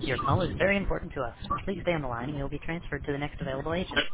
Your call is very important to us. Please stay on the line and you'll be transferred to the next available agent.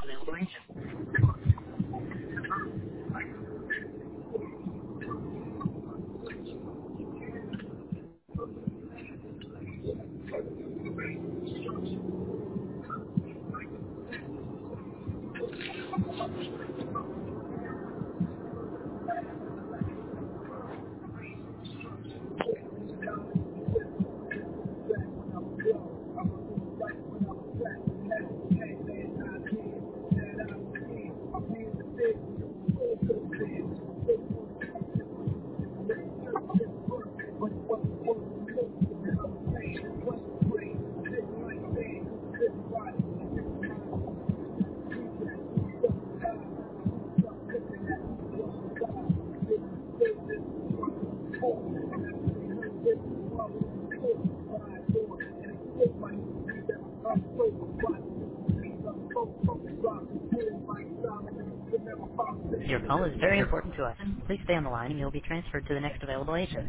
Your call is very important to us. Please stay on the line and you'll be transferred to the next available agent.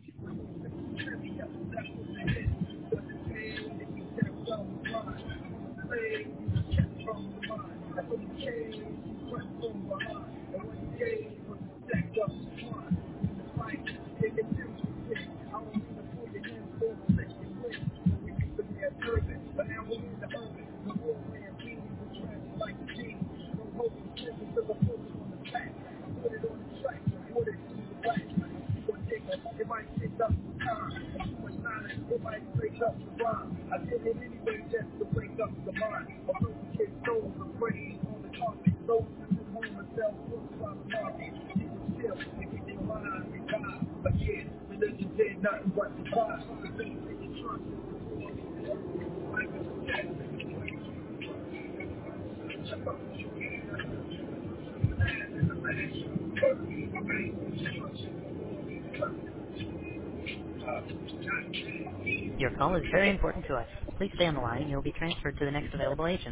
Your call is very important to us. Please stay on the line and you'll be transferred to the next available agent.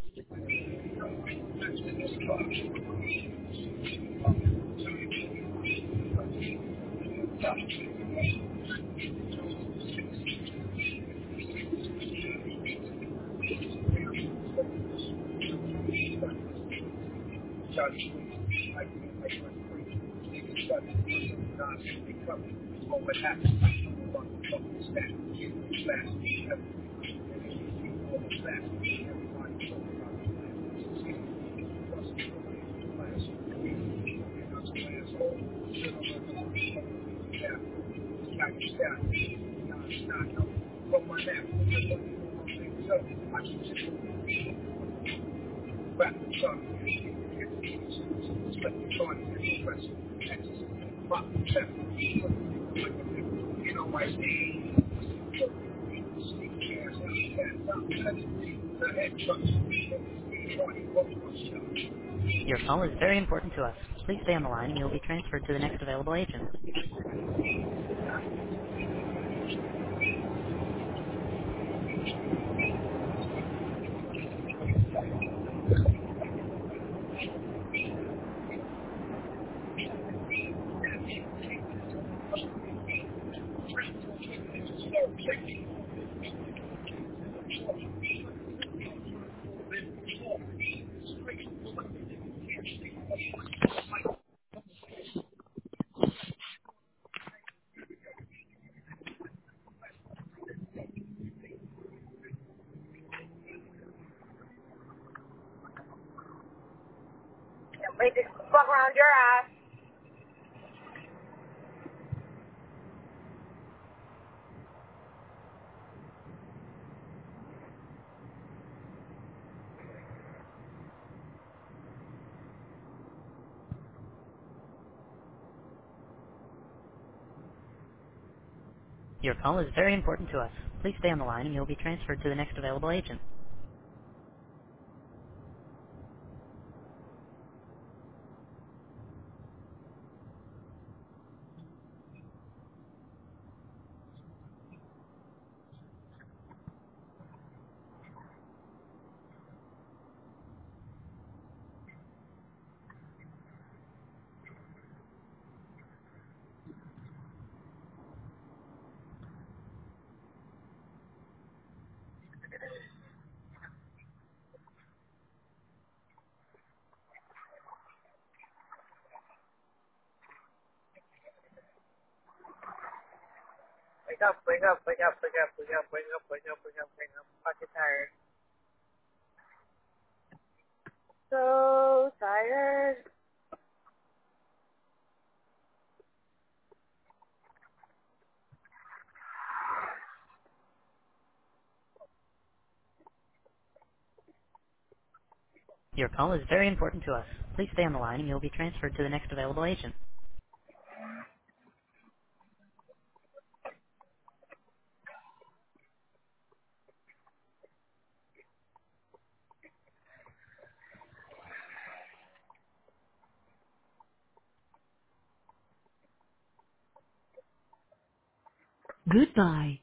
Your call is very important to us. Please stay on the line and you'll be transferred to the next available agent. Wait, just fuck around your ass. Your call is very important to us. Please stay on the line and you'll be transferred to the next available agent. Wake up, wake up, wake up, wake up, wake up, wake up, wake up, wake up, wake up. I'm fucking tired. So tired. Your call is very important to us. Please stay on the line and you'll be transferred to the next available agent. Goodbye.